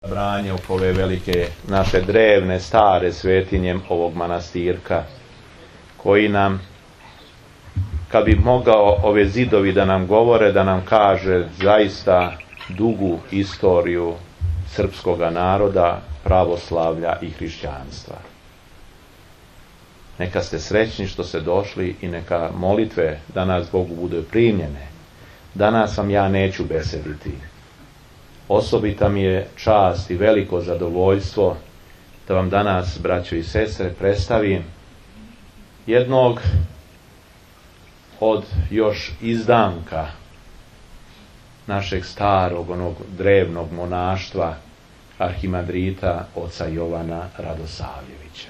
branje oko ove velike naše drevne, stare svetinje ovog manastirka, koji nam, kad bi mogao ove zidovi da nam govore, da nam kaže zaista dugu istoriju srpskoga naroda, pravoslavlja i hrišćanstva. Neka ste srećni što ste došli i neka molitve danas Bogu budu primljene. Danas vam ja neću besediti. Osobita mi je čast i veliko zadovoljstvo da vam danas, braćo i sestre, predstavim jednog od još izdanka našeg starog, onog drevnog monaštva, arhimandrita oca Jovana Radosavljevića.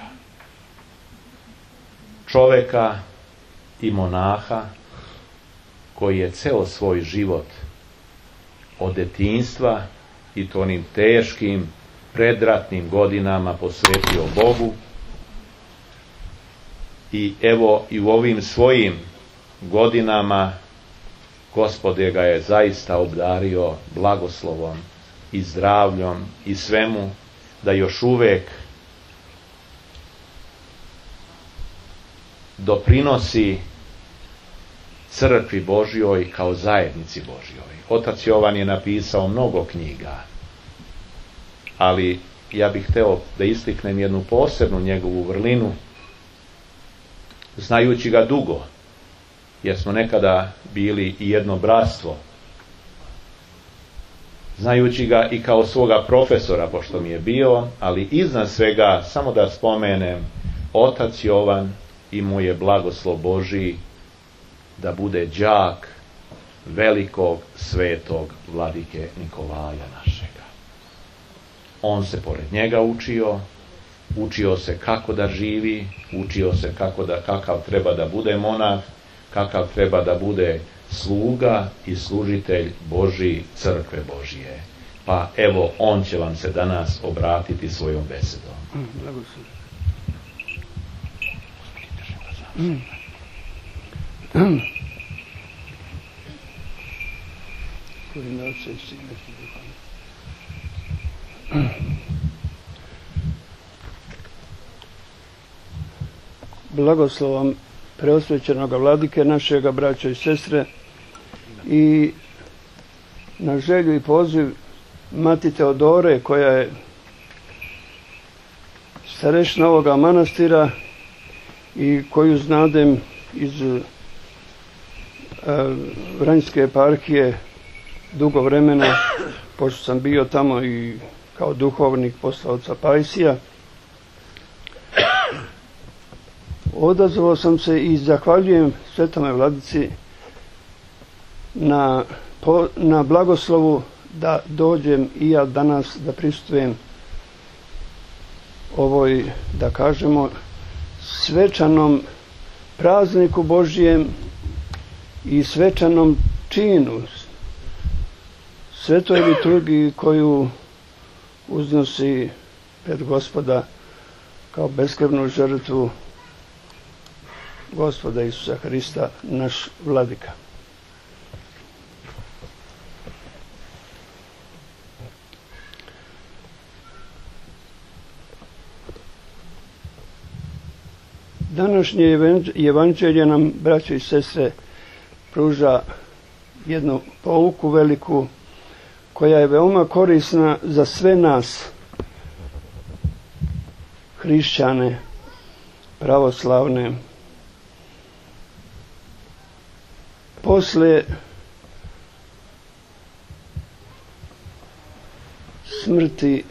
Čoveka i monaha koji je ceo svoj život od detinjstva i to onim teškim predratnim godinama posvetio Bogu, i evo i u ovim svojim godinama Gospod ga je zaista obdario blagoslovom i zdravljom i svemu, da još uvek doprinosi crkvi Božjoj kao zajednici Božjoj. Otac Jovan je napisao mnogo knjiga, ali ja bih hteo da istaknem jednu posebnu njegovu vrlinu, znajući ga dugo, jer smo nekada bili i jedno bratstvo, znajući ga i kao svoga profesora, pošto mi je bio, ali iznad svega, samo da spomenem, otac Jovan imao je blagoslov Božji da bude đak velikog svetog vladike Nikolaja našega. On se pored njega učio se kako da živi, učio se kakav treba da bude monah, kakav treba da bude sluga i služitelj Božji, crkve Božje. Pa evo, on će vam se danas obratiti svojom besedom. Blagoslovom preosvećenog vladike našega, braćo i sestre, i na želju i poziv mati Teodore, koja je starešina ovoga manastira i koju znadem iz Vranjske eparhije dugo vremena, pošto sam bio tamo i kao duhovnik posle oca Pajsija. Odazvao sam se i zahvaljujem Svetome Vladici na blagoslovu da dođem i ja danas da prisustvujem ovoj, da kažemo, svečanom prazniku Božjem i svečanom činu, svetoj liturgiji koju uznosi pred Gospoda kao beskrvnu žrtvu Gospoda Isusa Hrista, naš vladika. Današnje evanđelje nam, braćo i sestre, pruža jednu pouku veliku koja je veoma korisna za sve nas, hrišćane, pravoslavne. Posle smrti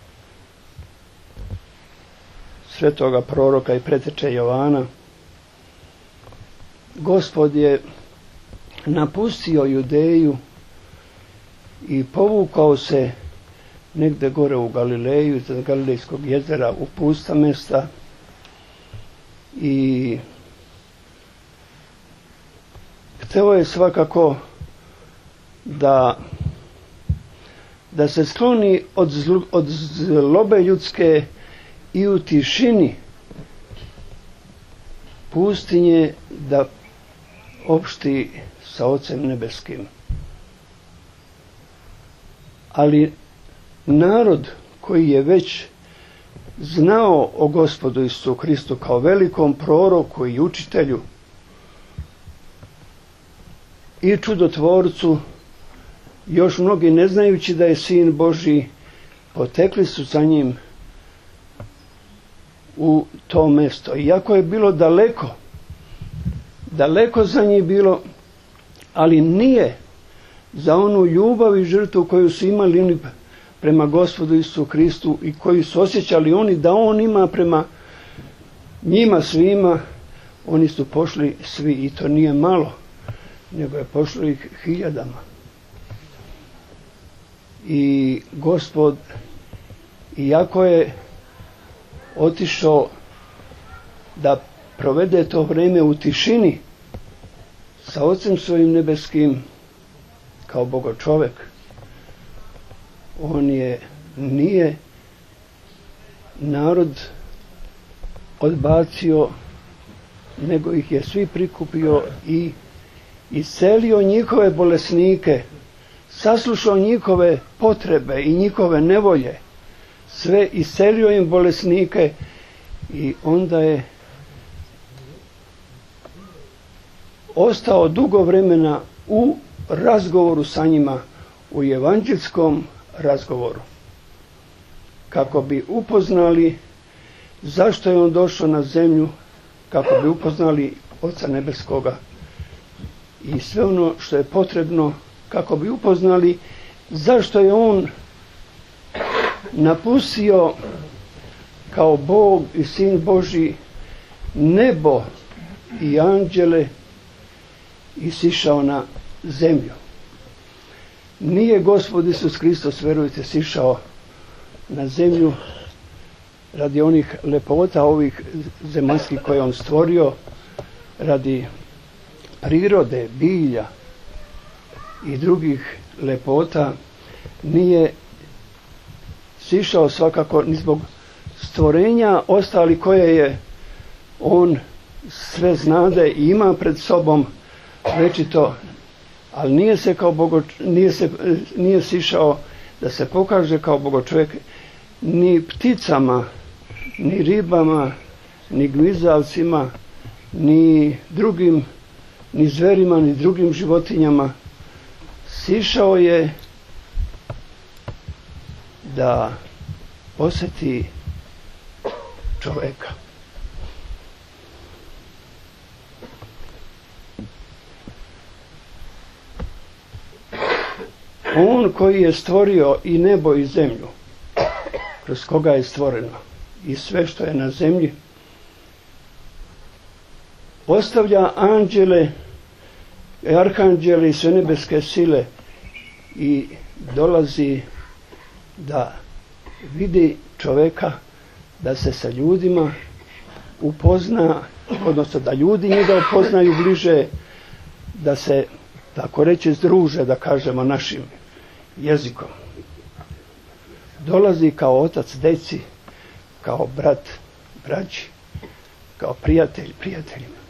svetoga proroka i preteče Jovana, Gospod je napustio Judeju i povukao se negde gore u Galileju, iz Galilejskog jezera, u pusta mesta, i hteo je svakako da se skloni od zlobe ljudske i u tišini pustinje da opšti sa Ocem nebeskim. Ali narod koji je već znao o Gospodu Isusu Hristu kao velikom proroku i učitelju i čudotvorcu, još mnogi ne znajući da je Sin Božji, potekli su za njim u to mesto. Iako je bilo daleko za njih bilo, ali nije za onu ljubav i žrtvu koju su imali oni prema Gospodu Isusu Hristu i koju su osjećali oni da on ima prema njima svima, oni su pošli svi, i to nije malo, nego je pošlo ih hiljadama. I Gospod, iako je otišao da provede to vrijeme u tišini sa Ocem svojim nebeskim kao Bogočovek, on nije narod odbacio, nego ih je svi prikupio i iscelio njihove bolesnike, saslušao njihove potrebe i njihove nevolje, sve iscelio im bolesnike, i onda je ostao dugo vremena u razgovoru sa njima, u evanđelskom razgovoru, kako bi upoznali zašto je on došao na zemlju, kako bi upoznali Oca nebeskoga i sve ono što je potrebno, kako bi upoznali zašto je on napustio kao Bog i Sin Božji nebo i anđele i sišao na zemlju. Nije Gospod Isus Hristos, verujte, sišao na zemlju radi onih lepota ovih zemaljskih koje on stvorio, radi prirode, bilja i drugih lepota. Nije sišao svakako ni zbog stvorenja ostali koje je on sve znade i ima pred sobom večito, ali nije sišao da se pokaže kao Bogočovjek ni pticama, ni ribama, ni gmizavcima, ni drugim, ni zverima, ni drugim životinjama. Sišao je da osjeti čovjeka. On koji je stvorio i nebo i zemlju, kroz koga je stvoreno i sve što je na zemlji, ostavlja anđele, arhanđele i sve nebeske sile i dolazi da vidi čovjeka, da se sa ljudima upozna, odnosno da ljudi njega upoznaju bliže, da se, tako reći, združe, da kažemo našim jezikom. Dolazi kao otac deci, kao brat braći, kao prijatelj prijateljima.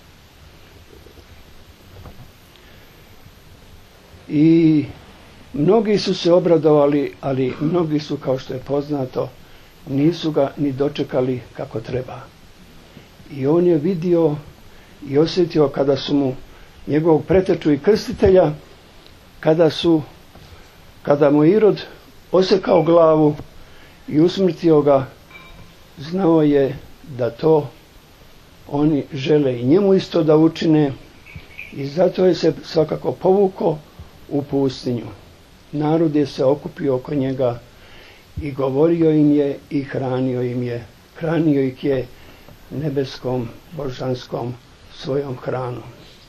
I mnogi su se obradovali, ali mnogi su, kao što je poznato, nisu ga ni dočekali kako treba. I on je vidio i osjetio kada su mu njegovog preteču i krstitelja, kada mu Irod osekao glavu i usmrtio ga, znao je da to oni žele i njemu isto da učine, i zato je se svakako povukao u pustinju. Narod je se okupio oko njega i govorio im je i hranio ih je nebeskom, božanskom svojom hranom.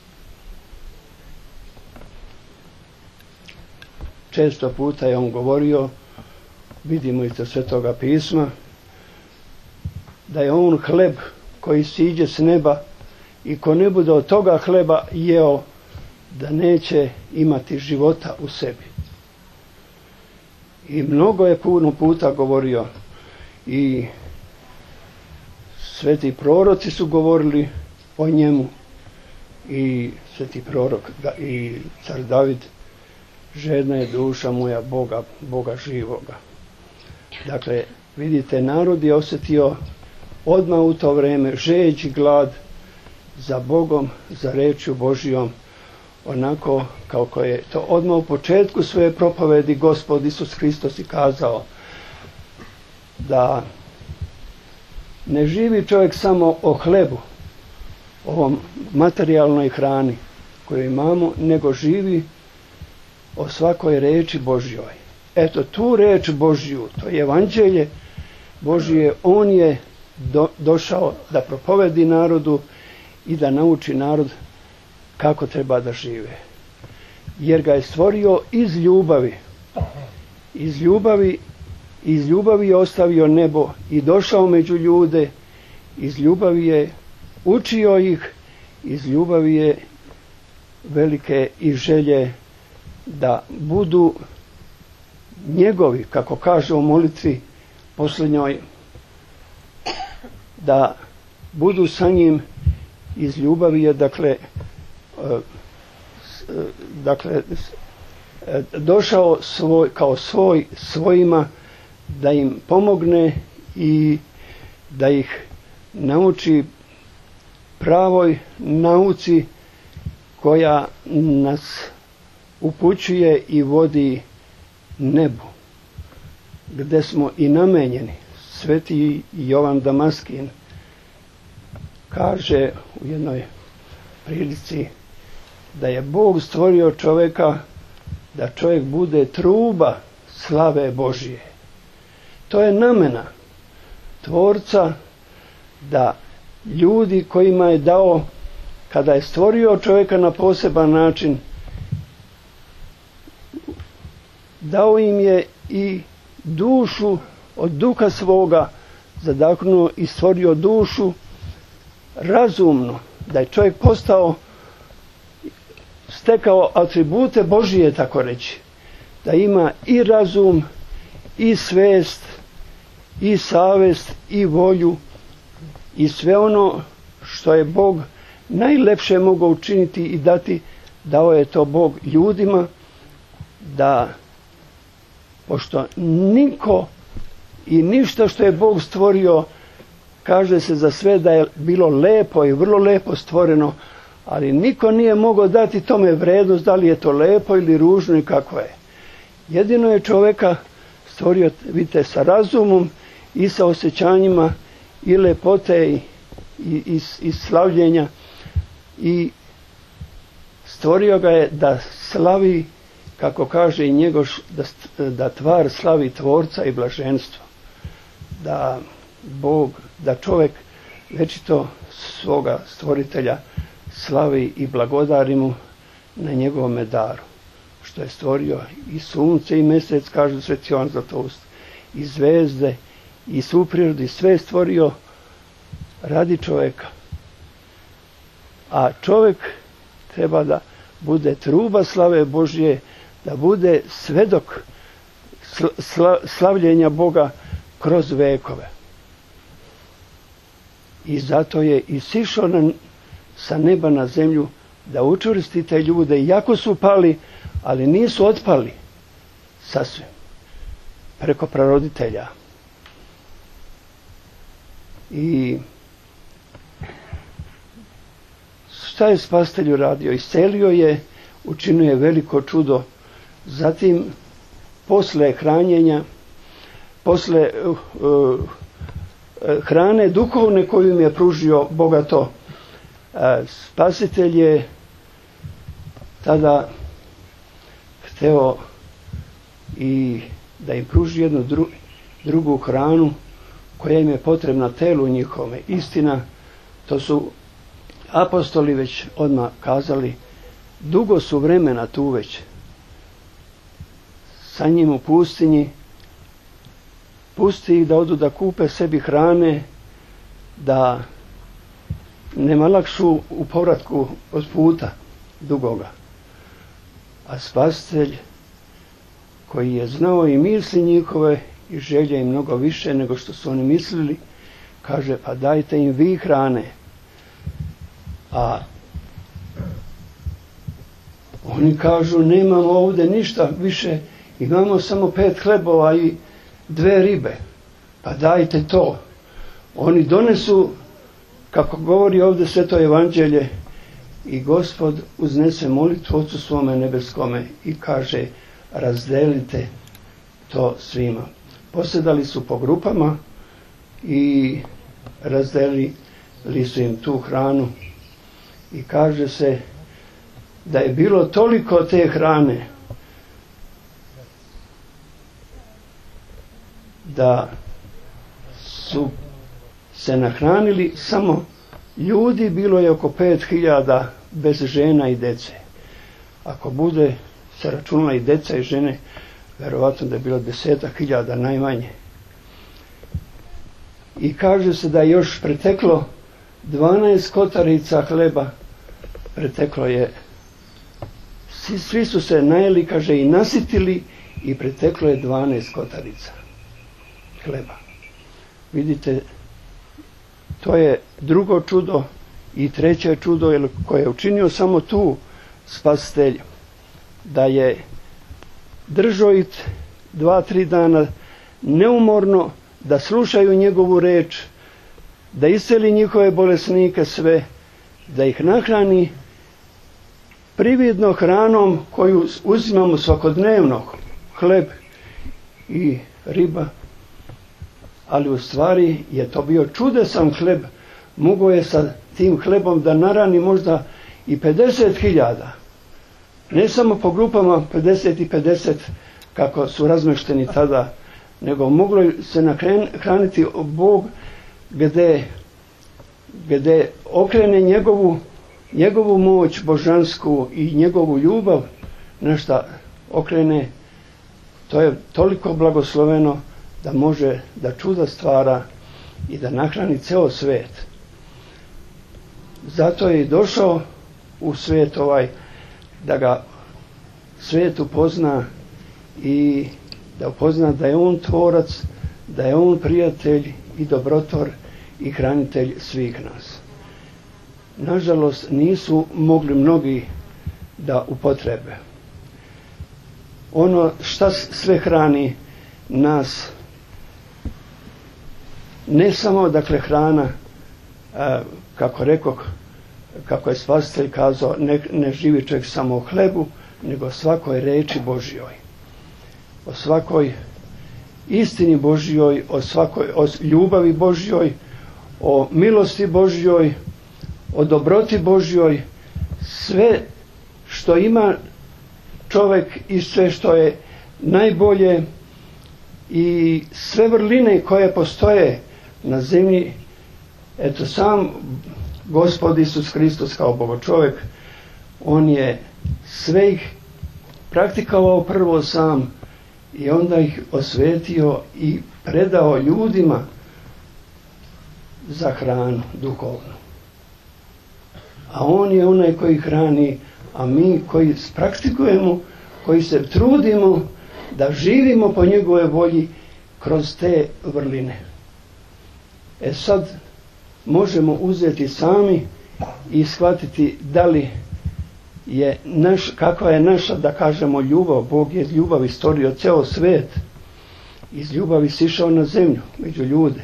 Često puta je on govorio, vidimo iz Svetoga pisma, da je on hleb koji siđe s neba i ko ne bude od toga hleba jeo, da neće imati života u sebi. I mnogo je puno puta govorio, i sveti proroci su govorili o njemu, i sveti prorok i car David: žedna je duša moja Boga živoga. Dakle, vidite, narod je osjetio odmah u to vrijeme žeđ i glad za Bogom, za rečju Božijom, onako kako je to odmah u početku svoje propovedi Gospod Isus Hristos i kazao, da ne živi čovjek samo o hlebu, ovom materijalnoj hrani koju imamo, nego živi o svakoj reči Božjoj. Eto, tu reč Božju, to je evanđelje Božje, on je došao da propovedi narodu i da nauči narod kako treba da žive. Jer ga je stvorio iz ljubavi. Iz ljubavi je ostavio nebo i došao među ljude. Iz ljubavi je učio ih. Iz ljubavi je velike i želje da budu njegovi, kako kaže u molitvi posljednjoj, da budu sa njim. Iz ljubavi je došao kao svojima da im pomogne i da ih nauči pravoj nauci koja nas upućuje i vodi nebu, gdje smo i namenjeni. Sveti Jovan Damaskin kaže u jednoj prilici da je Bog stvorio čovjeka da čovjek bude truba slave Božije. To je namena Tvorca, da ljudi kojima je dao, kada je stvorio čovjeka na poseban način, dao im je i dušu od duha svoga, zadahnuo i stvorio dušu razumno, da je čovjek stekao atribute Božije, tako reći, da ima i razum, i svest, i savest, i volju, i sve ono što je Bog najlepše mogao učiniti i dati, dao je to Bog ljudima, da pošto niko i ništa što je Bog stvorio, kaže se za sve da je bilo lepo i vrlo lepo stvoreno, ali niko nije mogao dati tome vrednost, da li je to lepo ili ružno i kako je. Jedino je čovjeka stvorio, vidite, sa razumom i sa osjećanjima i lepote i slavljenja, i stvorio ga je da slavi, kako kaže i njegov, da tvar slavi Tvorca i blaženstvo, da čovjek večito svoga stvoritelja slavi i blagodari mu na njegovome daru, što je stvorio i sunce i mjesec, kaže Sveti Jovan Zlatoust, i zvezde i svu prirodu, i sve je stvorio radi čovjeka. A čovjek treba da bude truba slave Božje, da bude svedok slavljenja Boga kroz vekove. I zato je i sišao sa neba na zemlju da učvrsti te ljude, iako su pali, ali nisu otpali sasvim, preko praroditelja. I šta je Spasitelj uradio? Iscelio je, učinio je veliko čudo. Zatim, posle hranjenja, posle hrane duhovne koju im je pružio bogato, Spasitelj je tada hteo i da im pruži jednu drugu hranu koja im je potrebna telu njihove. Istina, to su apostoli već odmah kazali, dugo su vremena tu već sa njim u pustinji, pusti ih da odu da kupe sebi hrane, da ne malakšu u povratku od puta dugoga. A Spasitelj, koji je znao i misli njihove i želje im mnogo više nego što su oni mislili, kaže, pa dajte im vi hrane. A oni kažu, nemamo ovdje ništa više, imamo samo 5 hlebova i 2 ribe, pa dajte to. Oni donesu, kako govori ovdje Sveto evanđelje, i Gospod uznese molitvu Ocu svome nebeskome i kaže, razdelite to svima. Posjedali su po grupama i razdelili su im tu hranu. I kaže se da je bilo toliko te hrane da su se nahranili samo ljudi, bilo je oko 5000 bez žena i dece. Ako bude se računala i deca i žene, verovatno da je bilo 10.000 najmanje. I kaže se da je još preteklo 12 kotarica hleba, preteklo je, svi su se najeli, kaže, i nasitili, i preteklo je 12 kotarica hleba. Vidite, to je drugo čudo. I treće čudo koje je učinio samo tu Spasitelj, da je držao ih 2-3 dana neumorno, da slušaju njegovu reč, da isceli njihove bolesnike sve, da ih nahrani prividno hranom koju uzimamo svakodnevno, hleb i riba, ali u stvari je to bio čudesan hleb. Mogao je sa tim hlebom da narani možda i 50.000. Ne samo po grupama 50 i 50 kako su razmešteni tada, nego moglo se nahraniti Bog gdje okrene njegovu moć božansku i njegovu ljubav, nešto okrene. To je toliko blagosloveno da može da čuda stvara i da nahrani ceo svet. Zato je i došao u svet ovaj, da ga svet upozna i da upozna da je on tvorac, da je on prijatelj i dobrotvor i hranitelj svih nas. Nažalost, nisu mogli mnogi da upotrebe. Ono šta sve hrani nas, ne samo dakle hrana, kako rekoh, kako je Spasitelj kazao, ne živi čovjek samo o hlebu, nego o svakoj reči Božjoj, o svakoj istini Božjoj, o ljubavi Božjoj, o milosti Božjoj, o dobroti Božjoj. Sve što ima čovjek i sve što je najbolje i sve vrline koje postoje na zemlji, eto sam Gospod Isus Hristos kao Bogočovjek, on je sve ih praktikovao prvo sam i onda ih osvetio i predao ljudima za hranu duhovnu. A on je onaj koji hrani, a mi koji praktikujemo, koji se trudimo da živimo po njegove volji kroz te vrline. Sad možemo uzeti sami i shvatiti da li je kakva je naša, da kažemo, ljubav. Bog je ljubav stvorio ceo svet. Iz ljubavi sišao na zemlju, među ljude.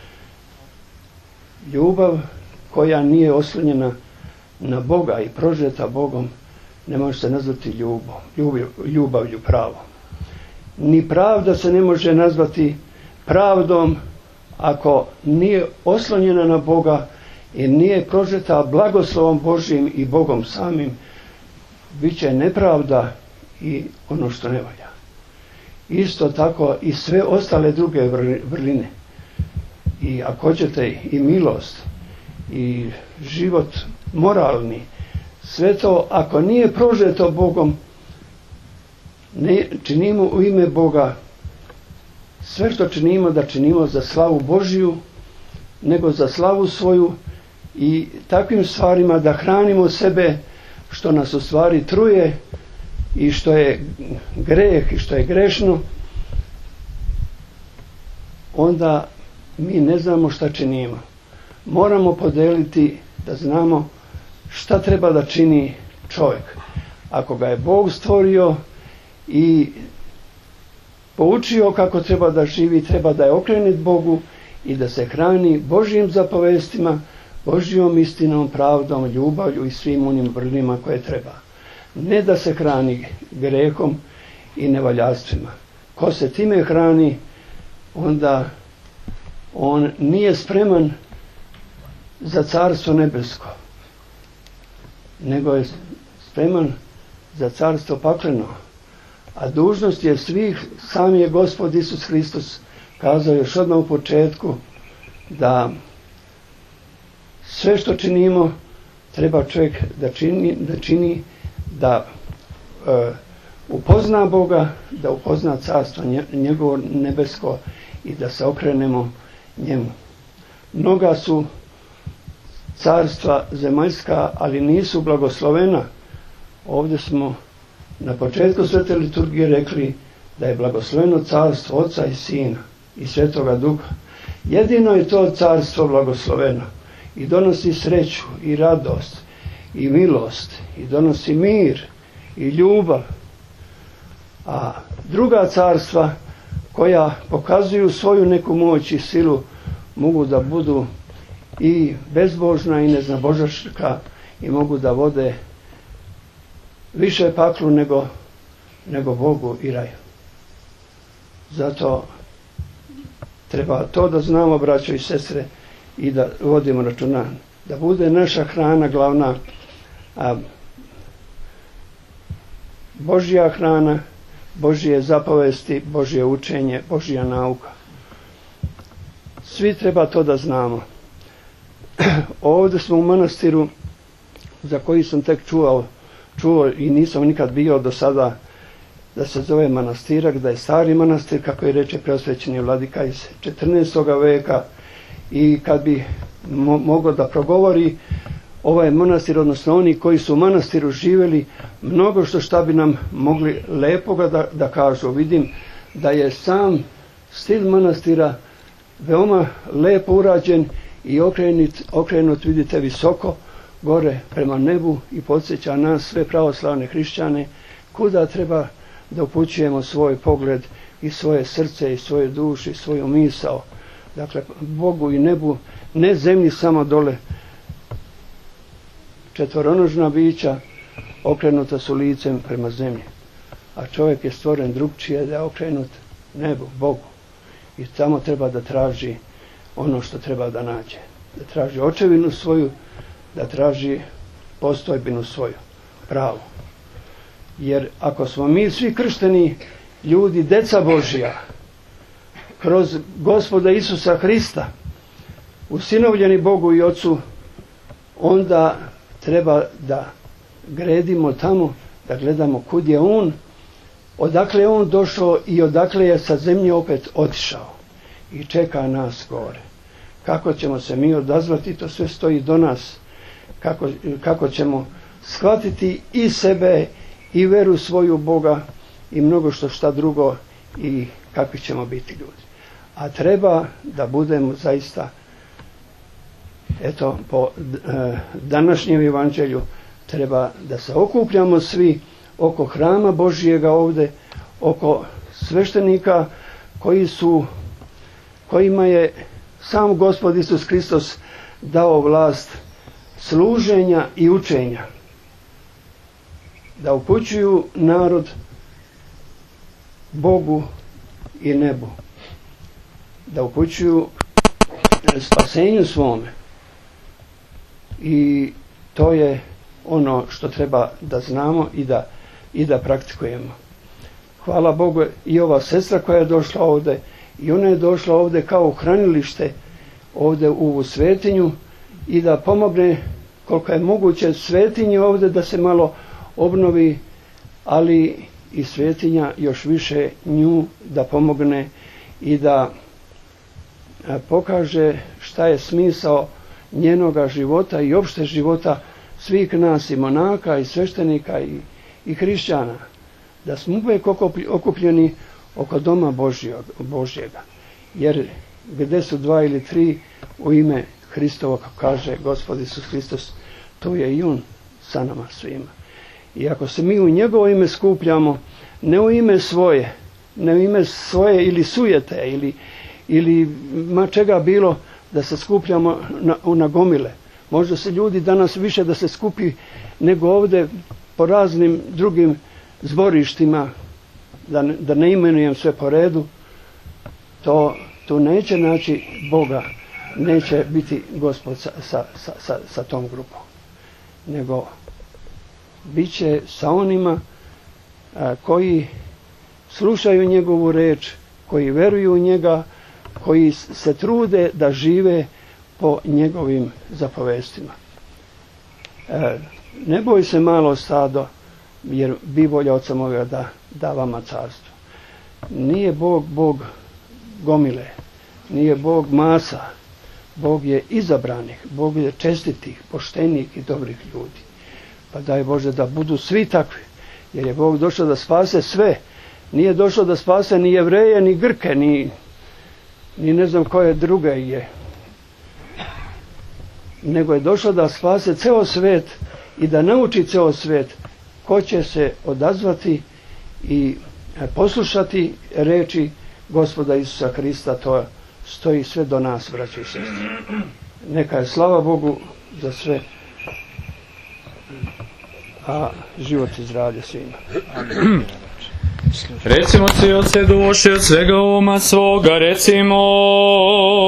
Ljubav koja nije oslonjena na Boga i prožeta Bogom ne može se nazvati ljubavlju pravo. Ni pravda se ne može nazvati pravdom ako nije oslonjena na Boga i nije prožeta blagoslovom Božjim i Bogom samim. Biće nepravda i ono što ne valja. Isto tako i sve ostale druge vrline. I ako hoćete i milost i život moralni, sve to ako nije prožeto Bogom, ne činimo u ime Boga. Sve što činimo da činimo za slavu Božju, nego za slavu svoju i takvim stvarima da hranimo sebe što nas u stvari truje i što je greh i što je grešno, onda mi ne znamo šta činimo. Moramo podeliti da znamo šta treba da čini čovjek. Ako ga je Bog stvorio i poučio kako treba da živi, treba da je okrenut Bogu i da se hrani Božjim zapovestima, Božjom istinom, pravdom, ljubavlju i svim onim vrlinama koje treba. Ne da se hrani grehom i nevaljadstvima. Ko se time hrani, onda on nije spreman za carstvo nebesko, nego je spreman za carstvo pakleno. A dužnost je svih, sam je Gospod Isus Hristos kazao još odmah u početku, da sve što činimo treba čovjek da čini da upozna Boga, da upozna carstvo njegovo nebesko i da se okrenemo njemu. Mnoga su carstva zemaljska, ali nisu blagoslovena. Ovdje smo na početku svete liturgije rekli da je blagosloveno carstvo Oca i Sina i Svetoga Duha. Jedino je to carstvo blagosloveno i donosi sreću i radost i milost i donosi mir i ljubav. A druga carstva koja pokazuju svoju neku moć i silu mogu da budu i bezbožna i neznabožaška i mogu da vode više paklu nego Bogu i raju. Zato treba to da znamo, braćo i sestre, i da vodimo računa, da bude naša hrana glavna, Božja hrana, Božje zapovesti, Božje učenje, Božja nauka. Svi treba to da znamo. Ovdje smo u manastiru za koji sam tek čuo i nisam nikad bio do sada, da se zove Manastirak, da je stari manastir, kako je reče preosvećeni vladika iz 14. veka, i kad bi mogao da progovori ovaj manastir, odnosno oni koji su u manastiru živjeli, mnogo šta bi nam mogli lepoga da kažu. Vidim da je sam stil manastira veoma lepo urađen i okrenut, vidite, visoko gore prema nebu i podsjeća nas sve pravoslavne hrišćane kuda treba da upućujemo svoj pogled i svoje srce i svoju dušu i svoju misao. Dakle, Bogu i nebu, ne zemlji samo dole. Četvoronožna bića okrenuta su licem prema zemlji, a čovjek je stvoren drugčije, da je okrenut nebu, Bogu, i tamo treba da traži ono što treba da nađe, da traži očevinu svoju, da traži postojbinu svoju, pravu. Jer ako smo mi svi kršteni ljudi, deca Božja, kroz Gospoda Isusa Hrista, usinovljeni Bogu i Ocu, onda treba da gredimo tamo, da gledamo kud je On, odakle je On došao i odakle je sa zemlje opet otišao i čeka nas gore. Kako ćemo se mi odazvati, to sve stoji do nas. Kako ćemo shvatiti i sebe i veru svoju Boga i mnogo šta drugo i kakvi ćemo biti ljudi. A treba da budemo zaista, eto, po današnjem evanđelju treba da se okupljamo svi oko hrama Božjega ovdje, oko sveštenika kojima je sam Gospod Isus Hristos dao vlast služenja i učenja, da upućuju narod Bogu i nebu, da upućuju spasenju svome. I to je ono što treba da znamo i da praktikujemo. Hvala Bogu, i ova sestra koja je došla ovdje, i ona je došla ovdje kao u hranilište, ovdje u ovu svetinju, i da pomogne koliko je moguće svetinje ovdje da se malo obnovi, ali i svetinja još više nju da pomogne i da pokaže šta je smisao njenoga života i opšte života svih nas, i monaka i sveštenika i hrišćana, da smo uvijek okupljeni oko doma Božjega. Jer gdje su 2 ili 3 u ime Hristovo, kako kaže Gospod Isus Hristos, to je i On sa nama svima. I ako se mi u njegovo ime skupljamo, ne u ime svoje, ne ime svoje ili sujete ili ma čega bilo da se skupljamo na gomile. Možda se ljudi danas više da se skupi nego ovdje po raznim drugim zborištima, da ne imenujem sve po redu, to neće naći Boga, neće biti Gospod sa tom grupom, nego bit će sa onima koji slušaju njegovu reč, koji veruju u njega, koji se trude da žive po njegovim zapovestima. Ne boj se malo stado, jer bi volja Oca moga da vama carstvo. Nije Bog gomile, nije Bog masa, Bog je izabranih, Bog je čestitih, poštenih i dobrih ljudi. Pa daj Bože da budu svi takvi, jer je Bog došao da spase sve. Nije došao da spase ni Jevreje, ni Grke, ni ne znam koje druge je. Nego je došao da spase ceo svet i da nauči ceo svet ko će se odazvati i poslušati reči Gospoda Isusa Hrista. To stoji sve do nas, braći i sestre. Neka je slava Bogu za sve, a život i zdravlje svima. Amen. Recimo Ti, Oce duše, od svega uma svoga, recimo